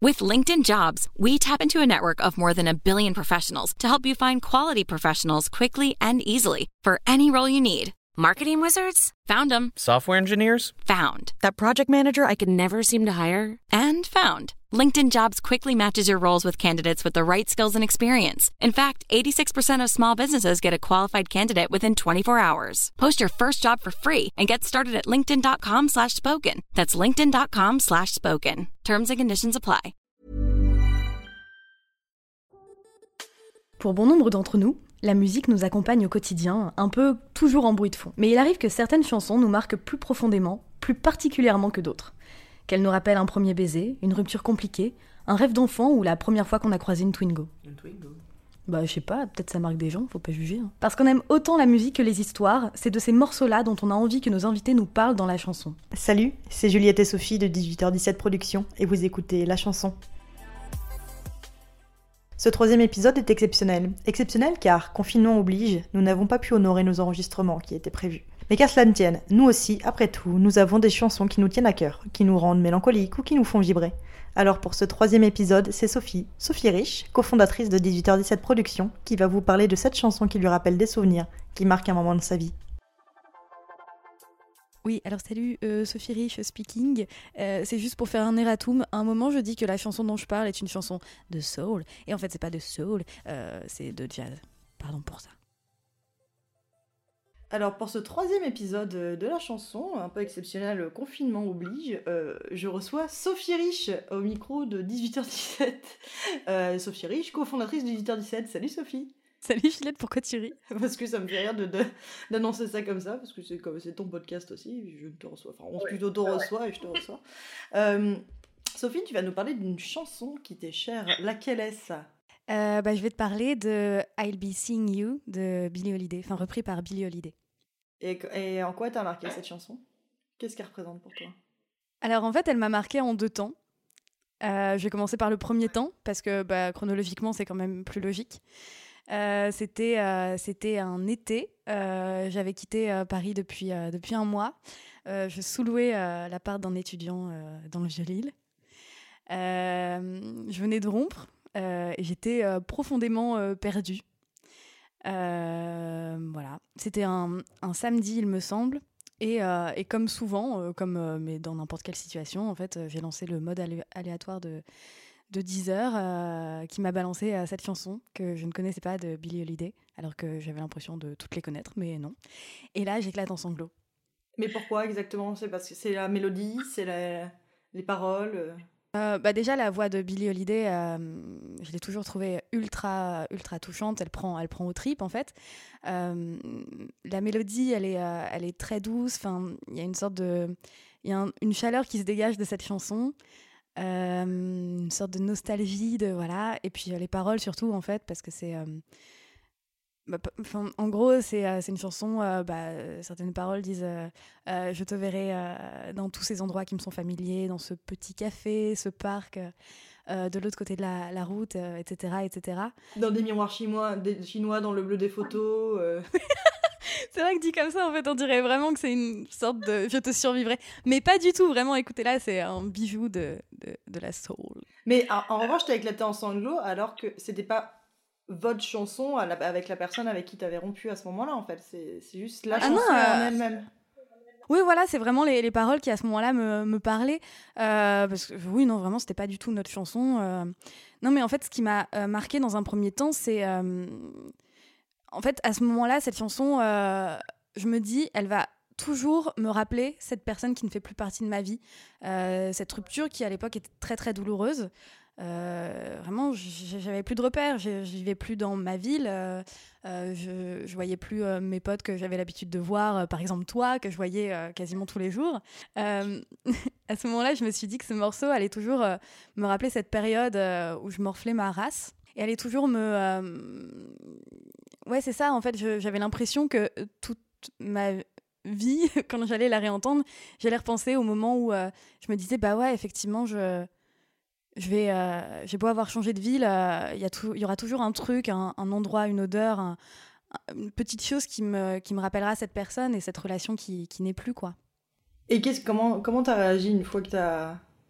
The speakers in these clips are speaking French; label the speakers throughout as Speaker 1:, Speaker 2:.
Speaker 1: With LinkedIn Jobs, we tap into a network of more than 1 billion professionals to help you find quality professionals quickly and easily for any role you need. Marketing wizards? Found them.
Speaker 2: Software engineers?
Speaker 1: Found. That project manager I could never seem to hire? And found. LinkedIn Jobs quickly matches your roles with candidates with the right skills and experience. In fact, 86% of small businesses get a qualified candidate within 24 hours. Post your first job for free and get started at linkedin.com/spoken. That's linkedin.com/spoken. Terms and conditions apply.
Speaker 3: Pour bon nombre d'entre nous, la musique nous accompagne au quotidien, un peu toujours en bruit de fond. Mais il arrive que certaines chansons nous marquent plus profondément, plus particulièrement que d'autres. Qu'elles nous rappellent un premier baiser, une rupture compliquée, un rêve d'enfant ou la première fois qu'on a croisé une Twingo.
Speaker 4: Une Twingo?
Speaker 3: Bah je sais pas, peut-être ça marque des gens, faut pas juger. Parce qu'on aime autant la musique que les histoires, c'est de ces morceaux-là dont on a envie que nos invités nous parlent dans la chanson.
Speaker 4: Salut, c'est Juliette et Sophie de 18h17 Productions et vous écoutez La Chanson. Ce 3e épisode est exceptionnel. Exceptionnel car, confinement oblige, nous n'avons pas pu honorer nos enregistrements qui étaient prévus. Mais qu'à cela ne tienne, nous aussi, après tout, nous avons des chansons qui nous tiennent à cœur, qui nous rendent mélancoliques ou qui nous font vibrer. Alors pour ce 3e épisode, c'est Sophie Rich, cofondatrice de 18h17 Productions, qui va vous parler de cette chanson qui lui rappelle des souvenirs, qui marquent un moment de sa vie.
Speaker 3: Oui, alors salut, Sophie Rich speaking. C'est juste pour faire un erratum. À un moment, je dis que la chanson dont je parle est une chanson de soul. Et en fait, c'est pas de soul, c'est de jazz. Pardon pour ça.
Speaker 4: Alors pour ce 3e épisode de La Chanson, un peu exceptionnel, confinement oblige, je reçois Sophie Rich au micro de 18h17. Sophie Rich, cofondatrice de 18h17. Salut Sophie.
Speaker 3: Salut Juliette, pourquoi tu ris ?
Speaker 4: Parce que ça me fait rire d'annoncer ça comme ça, parce que c'est ton podcast aussi, je te reçois, enfin on plutôt te reçoit et je te reçois. Sophie, tu vas nous parler d'une chanson qui t'est chère, laquelle est-ce ?
Speaker 3: Je vais te parler de I'll Be Seeing You de Billie Holiday, enfin repris par Billie Holiday.
Speaker 4: Et en quoi t'as marqué cette chanson ? Qu'est-ce qu'elle représente pour toi ?
Speaker 3: Alors en fait, elle m'a marquée en 2 temps. Je vais commencer par le premier temps, parce que chronologiquement c'est quand même plus logique. C'était un été. J'avais quitté Paris depuis 1 mois. Je sous-louais l'appart d'un étudiant dans le Vieux-Lille. Je venais de rompre et j'étais profondément perdue. Voilà. C'était un samedi, il me semble. Et comme souvent, mais dans n'importe quelle situation, en fait, j'ai lancé le mode aléatoire de Deezer qui m'a balancé cette chanson que je ne connaissais pas de Billie Holiday, alors que j'avais l'impression de toutes les connaître, mais non. Et là, j'éclate en sanglots.
Speaker 4: Mais pourquoi exactement ? C'est parce que c'est la mélodie, c'est les paroles
Speaker 3: Déjà, la voix de Billie Holiday, je l'ai toujours trouvée ultra, ultra touchante. Elle prend aux tripes, en fait. La mélodie, elle est très douce. Enfin, il y a une sorte de... Il y a une chaleur qui se dégage de cette chanson. Une sorte de nostalgie, voilà. Et puis les paroles, surtout, en fait, parce que c'est... en gros, c'est une chanson, certaines paroles disent je te verrai dans tous ces endroits qui me sont familiers, dans ce petit café, ce parc, de l'autre côté de la route, etc., etc.
Speaker 4: Dans des miroirs chinois dans le bleu des photos.
Speaker 3: C'est vrai que dit comme ça, en fait, on dirait vraiment que c'est une sorte de je te survivrai. Mais pas du tout, vraiment, écoutez là, c'est un bijou de la soul.
Speaker 4: Mais en revanche, t'as éclaté en sanglots alors que c'était pas votre chanson avec la personne avec qui t'avais rompu à ce moment-là, en fait. C'est juste la chanson en elle-même.
Speaker 3: Oui, voilà, c'est vraiment les paroles qui, à ce moment-là, me parlaient. Parce que, oui, non, vraiment, c'était pas du tout notre chanson. Non, mais en fait, ce qui m'a marqué dans un premier temps, c'est... En fait, à ce moment-là, cette chanson, je me dis, elle va toujours me rappeler cette personne qui ne fait plus partie de ma vie. Cette rupture qui, à l'époque, était très, très douloureuse. Vraiment, j'avais plus de repères. Je vivais plus dans ma ville. Je voyais plus mes potes que j'avais l'habitude de voir. Par exemple, toi, que je voyais quasiment tous les jours. À ce moment-là, je me suis dit que ce morceau allait toujours me rappeler cette période où je morflais ma race. Et allait toujours me... Ouais, c'est ça, en fait, j'avais l'impression que toute ma vie, quand j'allais la réentendre, j'allais repenser au moment où je me disais, bah ouais, effectivement, j'ai beau avoir changé de ville, il y aura toujours un truc, un endroit, une odeur, une petite chose qui me rappellera cette personne et cette relation qui n'est plus, quoi.
Speaker 4: Et comment t'as réagi une fois que t'as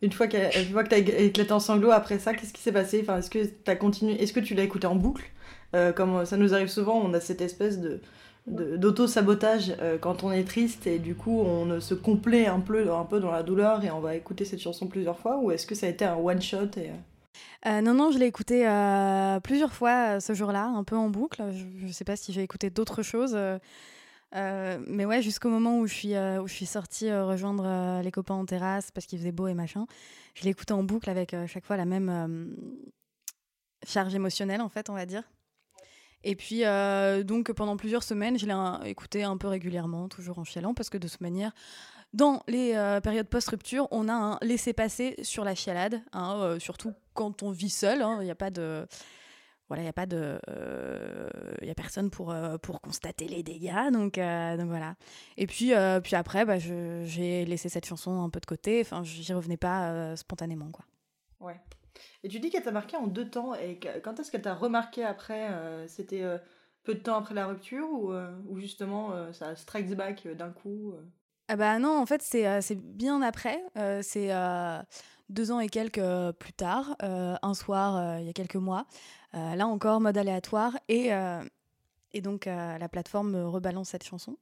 Speaker 4: Une fois que t'as éclaté en sanglots après ça, qu'est-ce qui s'est passé? Enfin, est-ce que t'as continué? Est-ce que tu l'as écouté en boucle? Comme ça nous arrive souvent, on a cette espèce d'auto-sabotage quand on est triste et du coup on se complaît un peu dans la douleur et on va écouter cette chanson plusieurs fois, ou est-ce que ça a été un one shot
Speaker 3: Non, je l'ai écouté plusieurs fois ce jour-là, un peu en boucle. Je ne sais pas si j'ai écouté d'autres choses. Mais ouais, jusqu'au moment où je suis sortie rejoindre les copains en terrasse parce qu'il faisait beau et machin, je l'ai écouté en boucle avec chaque fois la même charge émotionnelle, en fait, on va dire. Et puis, donc, pendant plusieurs semaines, je l'ai écouté un peu régulièrement, toujours en chialant, parce que de toute manière, dans les périodes post-rupture, on a un laisser-passer sur la chialade, hein, surtout quand on vit seul. Il n'y a pas de... Voilà, il y a personne pour constater les dégâts, donc voilà. Et puis après, j'ai laissé cette chanson un peu de côté. Enfin, j'y revenais pas spontanément, quoi.
Speaker 4: Ouais. Et tu dis qu'elle t'a marqué en 2 temps. Et quand est-ce qu'elle t'a remarqué après? C'était peu de temps après la rupture ou justement ça strikes back d'un coup
Speaker 3: Ah bah non, en fait, c'est bien après. C'est 2 ans et quelques plus tard, un soir, il y a quelques mois. Là encore, mode aléatoire. Et donc, la plateforme me rebalance cette chanson.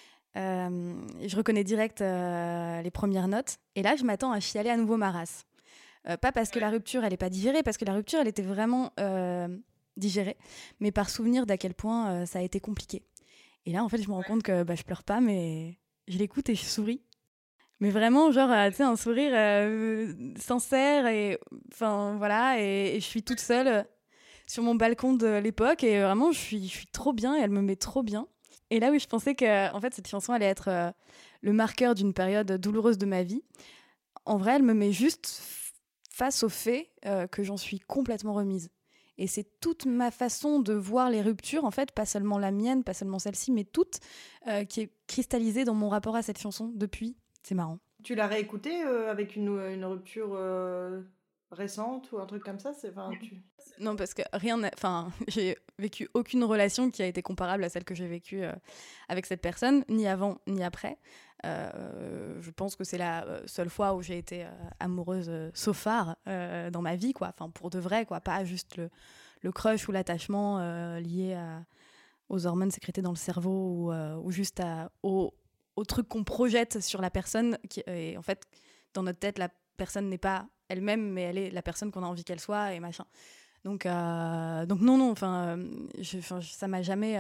Speaker 3: Je reconnais direct les premières notes. Et là, je m'attends à chialer à nouveau ma race. Pas parce que la rupture, elle n'est pas digérée, parce que la rupture, elle était vraiment digérée, mais par souvenir d'à quel point ça a été compliqué. Et là, en fait, je me rends compte que je pleure pas, mais je l'écoute et je souris. Mais vraiment, genre, tu sais, un sourire sincère et... Enfin, voilà, et je suis toute seule sur mon balcon de l'époque et vraiment, je suis trop bien et elle me met trop bien. Et là où je pensais que, en fait, cette chanson allait être le marqueur d'une période douloureuse de ma vie, en vrai, elle me met juste face au fait que j'en suis complètement remise. Et c'est toute ma façon de voir les ruptures, en fait, pas seulement la mienne, pas seulement celle-ci, mais toute, qui est cristallisée dans mon rapport à cette chanson depuis. C'est marrant.
Speaker 4: Tu l'as réécoutée avec une rupture récente ou un truc comme ça?
Speaker 3: Non, parce que j'ai vécu aucune relation qui a été comparable à celle que j'ai vécue avec cette personne, ni avant, ni après. Je pense que c'est la seule fois où j'ai été amoureuse so far dans ma vie, quoi. Enfin, pour de vrai, quoi. Pas juste le crush ou l'attachement lié aux hormones sécrétées dans le cerveau ou juste au truc qu'on projette sur la personne. Et en fait, dans notre tête, la personne n'est pas elle-même, mais elle est la personne qu'on a envie qu'elle soit et machin. Donc non, ça m'a jamais...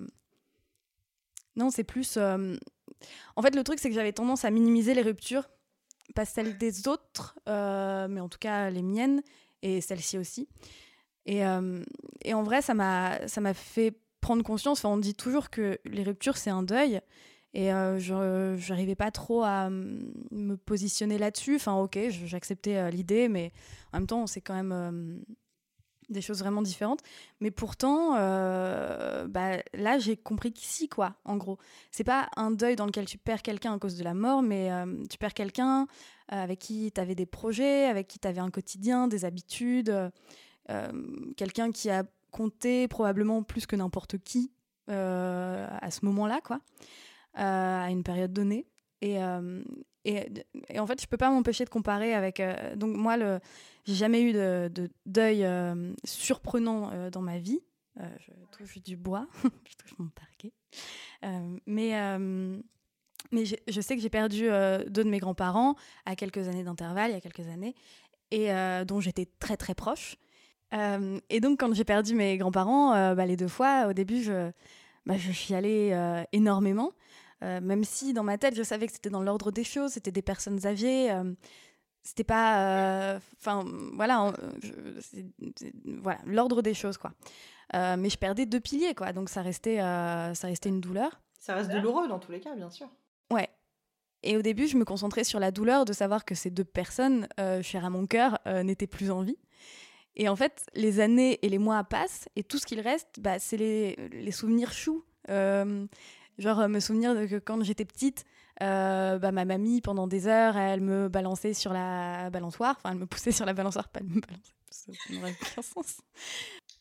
Speaker 3: Non, c'est plus... En fait, le truc, c'est que j'avais tendance à minimiser les ruptures, pas celles des autres, mais en tout cas les miennes, et celles-ci aussi. Et en vrai, ça m'a fait prendre conscience, on dit toujours que les ruptures, c'est un deuil, et je n'arrivais pas trop à me positionner là-dessus. Enfin, ok, j'acceptais l'idée, mais en même temps, c'est quand même... des choses vraiment différentes, mais pourtant là j'ai compris qu'ici, quoi, en gros c'est pas un deuil dans lequel tu perds quelqu'un à cause de la mort, mais tu perds quelqu'un avec qui tu avais des projets, avec qui tu avais un quotidien, des habitudes, quelqu'un qui a compté probablement plus que n'importe qui à ce moment-là, quoi, à une période donnée. Et en fait, je peux pas m'empêcher de comparer avec... donc moi, j'ai jamais eu de deuil surprenant dans ma vie. Je touche du bois, je touche mon parquet. Mais je sais que j'ai perdu 2 de mes grands-parents à quelques années d'intervalle, il y a quelques années, et dont j'étais très très proche. Et donc, quand j'ai perdu mes grands-parents, les 2 fois, au début, je chialais énormément. Même si dans ma tête je savais que c'était dans l'ordre des choses, c'était des personnes âgées, c'était pas voilà, voilà l'ordre des choses, quoi. Mais je perdais 2 piliers, quoi, donc ça restait une douleur.
Speaker 4: Ça reste douloureux dans tous les cas, bien sûr.
Speaker 3: Ouais. Et au début je me concentrais sur la douleur de savoir que ces 2 personnes chères à mon cœur n'étaient plus en vie. Et en fait les années et les mois passent et tout ce qu'il reste, c'est les souvenirs choux. Genre me souvenir que quand j'étais petite, ma mamie, pendant des heures, elle me balançait sur la balançoire. Enfin, elle me poussait sur la balançoire, pas de me balancer, ça n'aurait aucun sens.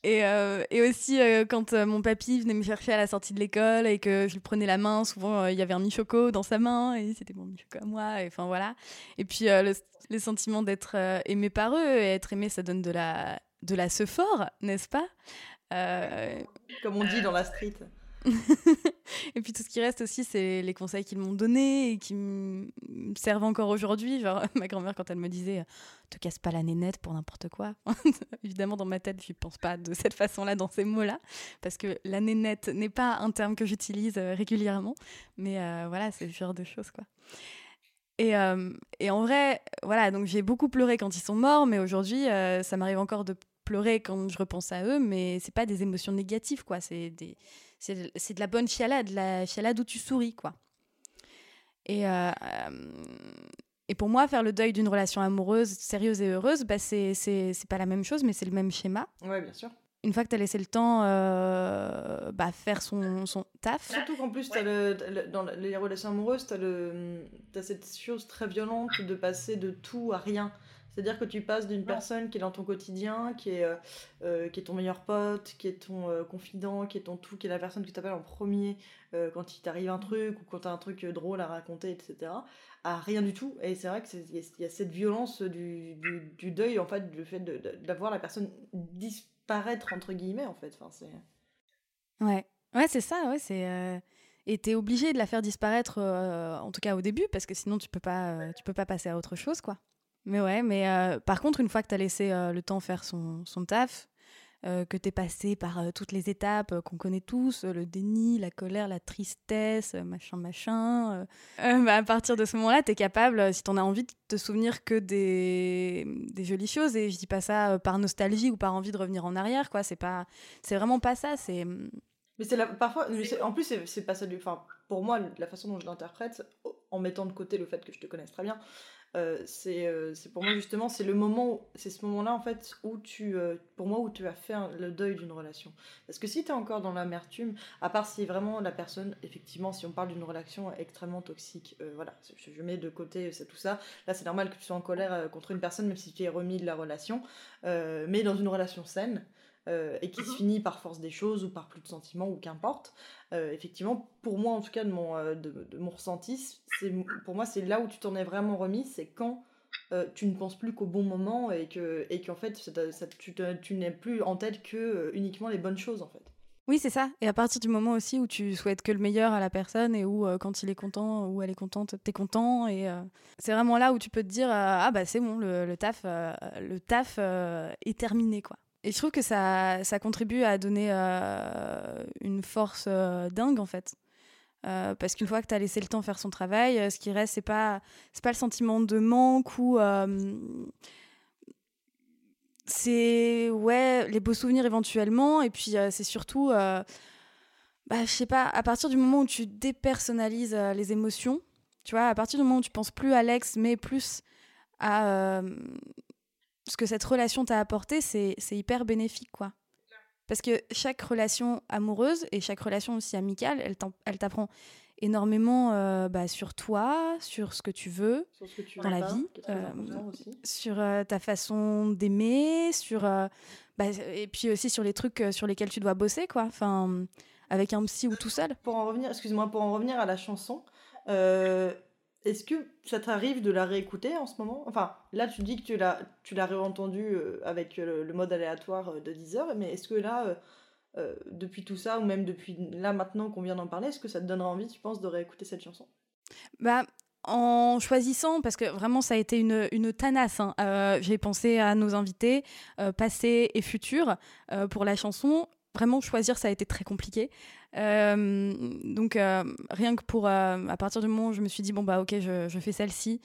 Speaker 3: Et aussi, quand mon papy venait me chercher à la sortie de l'école et que je lui prenais la main, souvent, il y avait un mi-choco dans sa main et c'était mon mi-choco à moi. Enfin, voilà. Et puis, le sentiment d'être aimé par eux, et être aimé, ça donne de la sephore, n'est-ce pas?
Speaker 4: Comme on dit dans la street.
Speaker 3: Et puis tout ce qui reste aussi, c'est les conseils qu'ils m'ont donnés et qui me servent encore aujourd'hui. Genre, ma grand-mère, quand elle me disait « te casse pas la nénette pour n'importe quoi », évidemment, dans ma tête, je ne pense pas de cette façon-là, dans ces mots-là, parce que la nénette n'est pas un terme que j'utilise régulièrement. Mais voilà, c'est ce genre de choses, quoi. Et en vrai, voilà, donc j'ai beaucoup pleuré quand ils sont morts, mais aujourd'hui, ça m'arrive encore de pleurer quand je repense à eux, mais c'est pas des émotions négatives, quoi. C'est de la bonne chialade, la chialade où tu souris, quoi. Et pour moi, faire le deuil d'une relation amoureuse, sérieuse et heureuse, bah, c'est pas la même chose, mais c'est le même schéma.
Speaker 4: Ouais, bien sûr.
Speaker 3: Une fois que tu as laissé le temps faire son taf.
Speaker 4: Surtout qu'en plus, dans les relations amoureuses, t'as cette chose très violente de passer de tout à rien. C'est-à-dire que tu passes d'une personne qui est dans ton quotidien, qui est ton meilleur pote, qui est ton confident, qui est ton tout, qui est la personne que tu appelles en premier quand il t'arrive un truc ou quand tu as un truc drôle à raconter, etc., à rien du tout. Et c'est vrai qu'il y a cette violence du deuil, en fait, le fait d'avoir la personne disparaître, entre guillemets, en fait. Enfin, c'est...
Speaker 3: Ouais, c'est ça, ouais, c'est... Et t'es obligé de la faire disparaître, en tout cas au début, parce que sinon tu peux pas passer à autre chose, quoi. Mais ouais, par contre, une fois que t'as laissé le temps faire son taf, que t'es passé par toutes les étapes qu'on connaît tous, le déni, la colère, la tristesse, machin, à partir de ce moment-là, t'es capable, si t'en as envie, de te souvenir que des jolies choses. Et je dis pas ça par nostalgie ou par envie de revenir en arrière, quoi. C'est vraiment pas ça, c'est...
Speaker 4: Mais parfois, en plus, c'est pas ça du... Enfin, pour moi, la façon dont je l'interprète, en mettant de côté le fait que je te connaisse très bien, c'est pour moi justement, c'est ce moment-là en fait pour moi, où tu as fait le deuil d'une relation. Parce que si tu es encore dans l'amertume, à part si vraiment la personne, effectivement, si on parle d'une relation extrêmement toxique, voilà, je mets de côté tout ça. Là, c'est normal que tu sois en colère contre une personne, même si tu es remis de la relation, mais dans une relation saine. Et qui se finit par force des choses ou par plus de sentiments ou qu'importe, effectivement, pour moi en tout cas de mon ressenti, pour moi c'est là où tu t'en es vraiment remis, c'est quand tu ne penses plus qu'au bon moment et qu'en fait tu n'es plus en tête que uniquement les bonnes choses, en fait.
Speaker 3: Oui, c'est ça. Et à partir du moment aussi où tu souhaites que le meilleur à la personne et où quand il est content ou elle est contente, t'es content. Et c'est vraiment là où tu peux te dire ah bah c'est bon, le taf est terminé, quoi. Et je trouve que ça contribue à donner une force dingue, en fait. Parce qu'une fois que tu as laissé le temps faire son travail, ce qui reste, c'est pas le sentiment de manque ou... c'est les beaux souvenirs éventuellement. Et puis c'est surtout... je sais pas, à partir du moment où tu dépersonnalises les émotions, tu vois, à partir du moment où tu penses plus à l'ex, mais plus à... ce que cette relation t'a apporté, c'est hyper bénéfique, quoi. Parce que chaque relation amoureuse et chaque relation aussi amicale, elle t'apprend énormément sur toi, sur ce que tu veux dans la vie, sur ta façon d'aimer, et puis aussi sur les trucs sur lesquels tu dois bosser, quoi. Enfin, avec un psy ou tout seul.
Speaker 4: Pour en revenir à la chanson... Est-ce que ça t'arrive de la réécouter en ce moment ? Enfin, là, tu dis que tu l'as réentendue avec le mode aléatoire de Deezer, mais est-ce que là, depuis tout ça, ou même depuis là maintenant qu'on vient d'en parler, est-ce que ça te donnera envie, tu penses, de réécouter cette chanson ?
Speaker 3: En choisissant, parce que vraiment ça a été une tanasse, hein. J'ai pensé à nos invités, passés et futurs, pour la chanson. Vraiment, choisir, ça a été très compliqué. Donc, rien que pour... à partir du moment où je me suis dit, bon, ok, je fais celle-ci,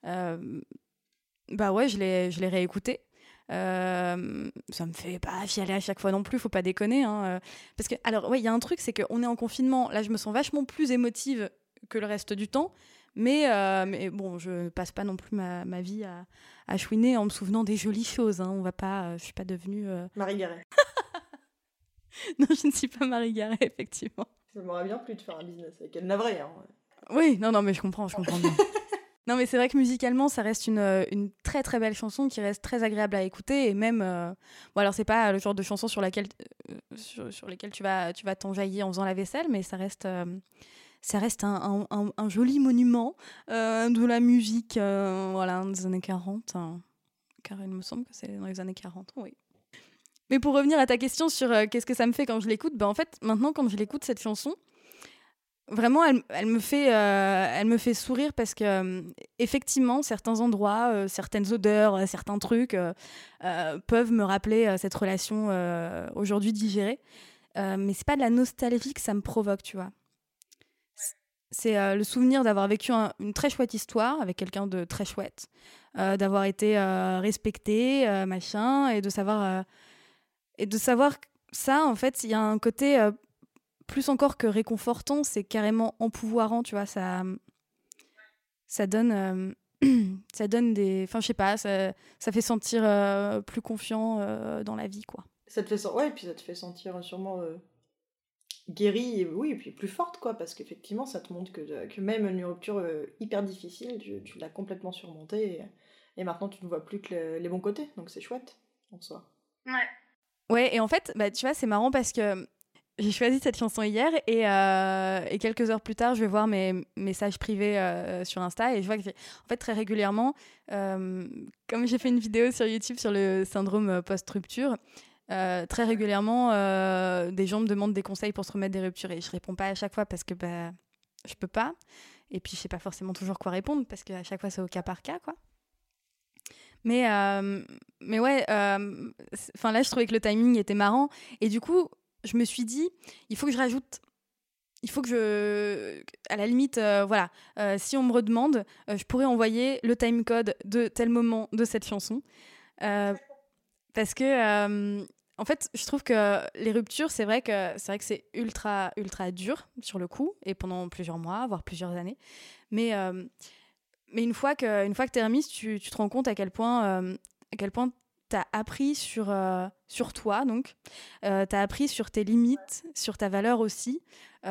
Speaker 3: je l'ai réécoutée. Ça me fait pas chialer à chaque fois non plus, faut pas déconner. Hein. Parce que, alors, il y a un truc, c'est qu'on est en confinement. Là, je me sens vachement plus émotive que le reste du temps. Mais bon, je passe pas non plus ma vie à chouiner en me souvenant des jolies choses. Hein. Je suis pas devenue...
Speaker 4: Marie Garet.
Speaker 3: Non, je ne suis pas Marie Garet, effectivement.
Speaker 4: Ça m'aurait bien plu de faire un business avec elle, la vraie. Hein.
Speaker 3: Oui, non, mais je comprends bien. Non, mais c'est vrai que musicalement, ça reste une très très belle chanson qui reste très agréable à écouter. Et même, bon, alors c'est pas le genre de chanson sur lesquelles tu vas t'enjailler en faisant la vaisselle, mais ça reste un joli monument de la musique voilà, des années 40. Car il me semble que c'est dans les années 40, oui. Mais pour revenir à ta question sur qu'est-ce que ça me fait quand je l'écoute, en fait, maintenant, quand je l'écoute, cette chanson, vraiment, elle me fait sourire parce que, effectivement, certains endroits, certaines odeurs, certains trucs peuvent me rappeler cette relation aujourd'hui digérée. Mais c'est pas de la nostalgie que ça me provoque, tu vois. C'est le souvenir d'avoir vécu une très chouette histoire avec quelqu'un de très chouette, d'avoir été respecté, machin, et de savoir ça, en fait, il y a un côté plus encore que réconfortant, c'est carrément empouvoirant, tu vois, ça donne ça donne des, enfin je sais pas, ça fait sentir plus confiant dans la vie, quoi.
Speaker 4: Ça te fait ouais, et puis ça te fait sentir sûrement guérie, et oui, et puis plus forte, quoi, parce qu'effectivement ça te montre que même une rupture hyper difficile, tu l'as complètement surmontée, et maintenant tu ne vois plus que les bons côtés, donc c'est chouette en soi.
Speaker 3: Ouais, et en fait, tu vois, c'est marrant parce que j'ai choisi cette chanson hier et quelques heures plus tard, je vais voir mes messages privés sur Insta et je vois que, en fait, très régulièrement, comme j'ai fait une vidéo sur YouTube sur le syndrome post-rupture, très régulièrement, des gens me demandent des conseils pour se remettre des ruptures et je réponds pas à chaque fois parce que je peux pas. Et puis, je sais pas forcément toujours quoi répondre parce qu'à chaque fois, c'est au cas par cas, quoi. Mais ouais, là, je trouvais que le timing était marrant. Et du coup, je me suis dit, il faut que à la limite, voilà, si on me redemande, je pourrais envoyer le timecode de tel moment de cette chanson. Parce que, en fait, je trouve que les ruptures, c'est vrai que c'est ultra, ultra dur sur le coup, et pendant plusieurs mois, voire plusieurs années. Mais une fois que t'es remise, tu te rends compte à quel point t'as appris sur toi, donc. T'as appris sur tes limites, sur ta valeur aussi.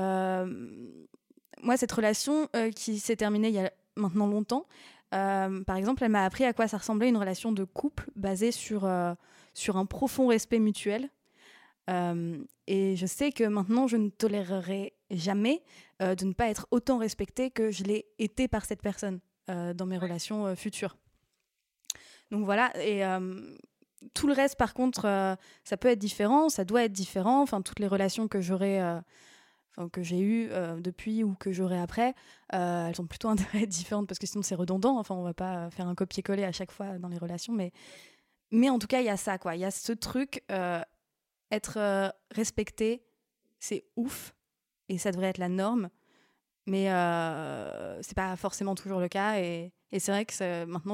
Speaker 3: Moi, cette relation qui s'est terminée il y a maintenant longtemps, par exemple, elle m'a appris à quoi ça ressemblait une relation de couple basée sur un profond respect mutuel. Et je sais que maintenant, je ne tolérerai jamais de ne pas être autant respectée que je l'ai été par cette personne dans mes relations futures. Donc voilà, et tout le reste, par contre, ça peut être différent, ça doit être différent. Enfin, toutes les relations que que j'ai eues depuis ou que j'aurai après, elles ont plutôt intérêt à être différentes parce que sinon c'est redondant. Enfin, on va pas faire un copier-coller à chaque fois dans les relations, mais en tout cas, il y a ça, quoi. Il y a ce truc, être respecté, c'est ouf, et ça devrait être la norme. Mais c'est pas forcément toujours le cas, et c'est vrai que maintenant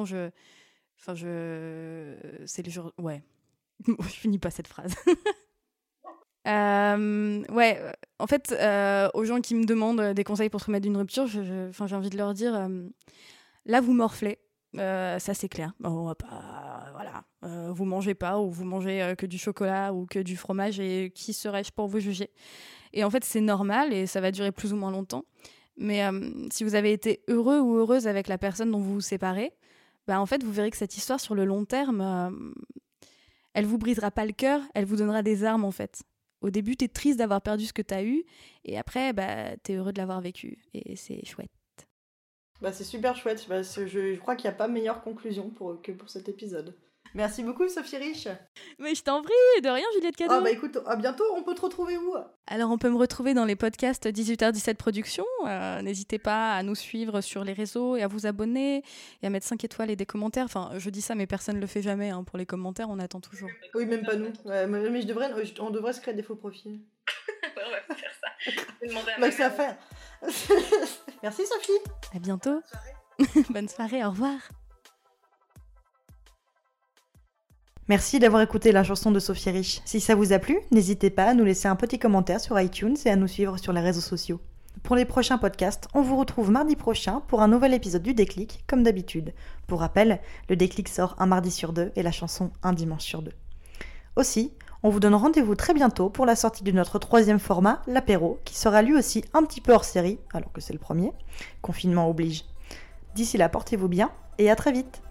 Speaker 3: c'est les jours. Ouais, je finis pas cette phrase. Ouais, en fait, aux gens qui me demandent des conseils pour se remettre d'une rupture, j'ai envie de leur dire là, vous morflez, ça c'est clair. On va pas, voilà, vous mangez pas, ou vous mangez que du chocolat ou que du fromage, et qui serais-je pour vous juger? Et en fait, c'est normal et ça va durer plus ou moins longtemps. Mais si vous avez été heureux ou heureuse avec la personne dont vous vous séparez, en fait, vous verrez que cette histoire, sur le long terme, elle vous brisera pas le cœur, elle vous donnera des armes, en fait. Au début, t'es triste d'avoir perdu ce que t'as eu, et après, t'es heureux de l'avoir vécu, et c'est chouette.
Speaker 4: C'est super chouette, je crois qu'il n'y a pas meilleure conclusion que pour cet épisode. Merci beaucoup, Sophie Rich.
Speaker 3: Mais je t'en prie, de rien, Juliette Cadeau.
Speaker 4: Écoute, à bientôt, on peut te retrouver où?
Speaker 3: Alors, on peut me retrouver dans les podcasts 18h17 Productions. N'hésitez pas à nous suivre sur les réseaux et à vous abonner et à mettre 5 étoiles et des commentaires. Enfin, je dis ça, mais personne ne le fait jamais. Hein. Pour les commentaires, on attend toujours.
Speaker 4: Oui, même pas nous. Ouais, mais on devrait se créer des faux profils.
Speaker 2: Ouais, on va faire ça. Je vais demander à
Speaker 4: Max à faire. Merci, Sophie.
Speaker 3: À bientôt. Bonne soirée, au revoir.
Speaker 4: Merci d'avoir écouté la chanson de Sophie Rich. Si ça vous a plu, n'hésitez pas à nous laisser un petit commentaire sur iTunes et à nous suivre sur les réseaux sociaux. Pour les prochains podcasts, on vous retrouve mardi prochain pour un nouvel épisode du Déclic, comme d'habitude. Pour rappel, le Déclic sort un mardi sur 2 et la chanson un dimanche sur 2. Aussi, on vous donne rendez-vous très bientôt pour la sortie de notre 3e format, l'apéro, qui sera lui aussi un petit peu hors série, alors que c'est le premier, confinement oblige. D'ici là, portez-vous bien et à très vite.